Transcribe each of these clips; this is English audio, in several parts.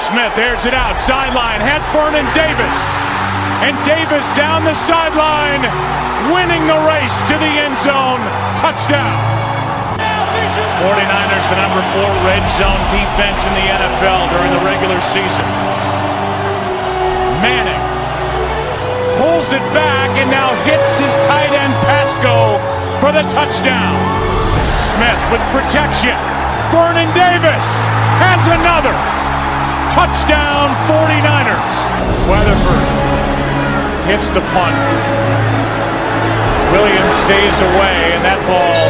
Smith airs it out, sideline, has Vernon Davis. And Davis down the sideline, winning the race to the end zone. Touchdown. 49ers, the number 4 red zone defense in the NFL during the regular season. Manning pulls it back and now hits his tight end Pasco for the touchdown. Smith with protection. Vernon Davis has another. Touchdown 49ers. Weatherford hits the punt. Williams stays away, and that ball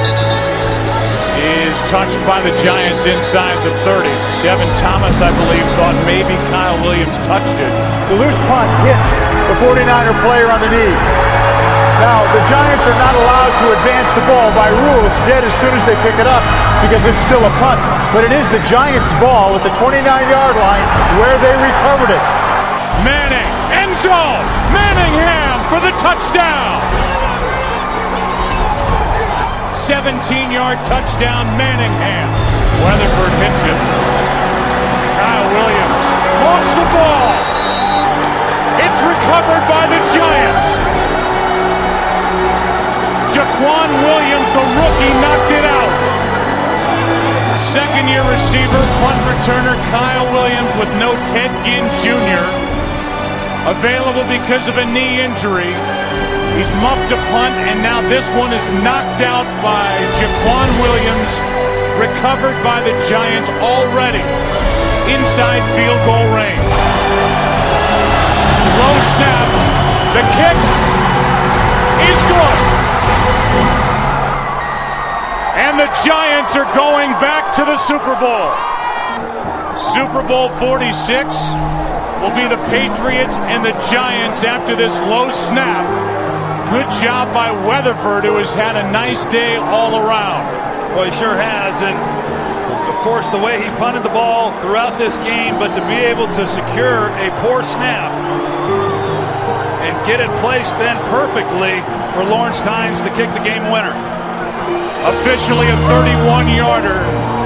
is touched by the Giants inside the 30. Devin Thomas, I believe, thought maybe Kyle Williams touched it. The loose punt hit the 49er player on the knee. Now, the Giants are not allowed to advance the ball. By rule, it's dead as soon as they pick it up because it's still a punt. But it is the Giants' ball at the 29-yard line where they recovered it. Manning, end zone, Manningham for the touchdown. 17-yard touchdown, Manningham. Weatherford hits him. Kyle Williams lost the ball. It's recovered by the Giants. Jaquan Williams, the rookie, knocked it out. Second-year receiver, punt returner Kyle Williams with no Ted Ginn Jr. available because of a knee injury. He's muffed a punt, and now this one is knocked out by Jaquan Williams, recovered by the Giants already inside field goal range. Low snap, the kick is good. And the Giants are going back to the Super Bowl. Super Bowl 46 will be the Patriots and the Giants after this low snap. Good job by Weatherford, who has had a nice day all around. Well, he sure has, and of course the way he punted the ball throughout this game, but to be able to secure a poor snap and get it placed then perfectly for Lawrence Tynes to kick the game winner. Officially a 31-yarder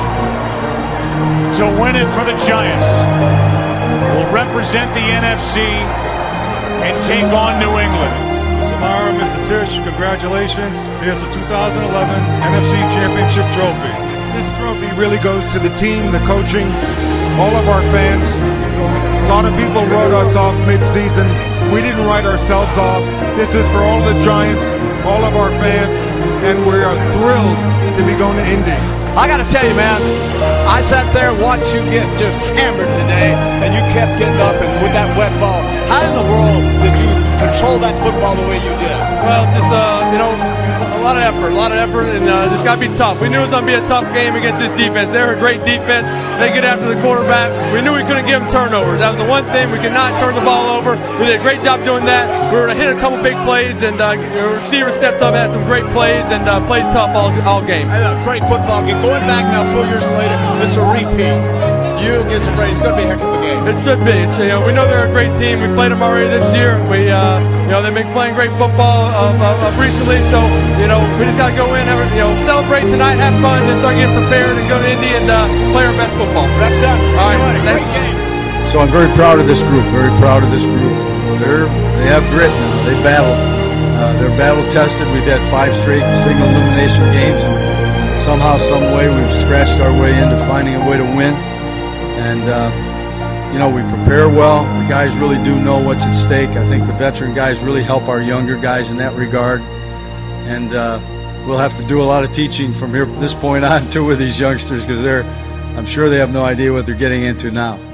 to win it for the Giants. Will represent the NFC and take on New England. Samara, Mr. Tisch, congratulations. Here's the 2011 NFC Championship Trophy. This trophy really goes to the team, the coaching, all of our fans. A lot of people wrote us off mid-season. We didn't write ourselves off. This is for all the Giants, all of our fans, and we are thrilled to be going to Indy. I got to tell you, man, I sat there and watched you get just hammered today, and you kept getting up and with that wet ball. How in the world did you control that football the way you did? Well, it's just, a lot of effort, and just got to be tough. We knew it was going to be a tough game against this defense. They're a great defense. They get after the quarterback. We knew we couldn't give them turnovers. That was the one thing. We could not turn the ball over. We did a great job doing that. We were to hit a couple big plays, and the receiver stepped up, had some great plays, and played tough all game. Great football game. Going back now 4 years later, it's a repeat. You against Brady, it's going to be a heck of a game. It should be. We know they're a great team. We played them already this year. They've been playing great football recently, so we just got to go in, celebrate tonight, have fun, and start getting prepared and go to Indy and play our best football. Rest up. All right, great game. So I'm very proud of this group. Very proud of this group. They have grit now. They battle. They're battle tested. We've had 5 straight single elimination games, and somehow, some way, we've scratched our way into finding a way to win. And we prepare well. The guys really do know what's at stake. I think the veteran guys really help our younger guys in that regard. And we'll have to do a lot of teaching from this point on too with these youngsters, because I'm sure they have no idea what they're getting into now.